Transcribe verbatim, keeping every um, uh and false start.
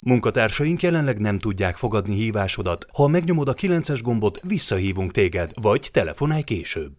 Munkatársaink jelenleg nem tudják fogadni hívásodat. Ha megnyomod a kilences gombot, visszahívunk téged, vagy telefonálj később.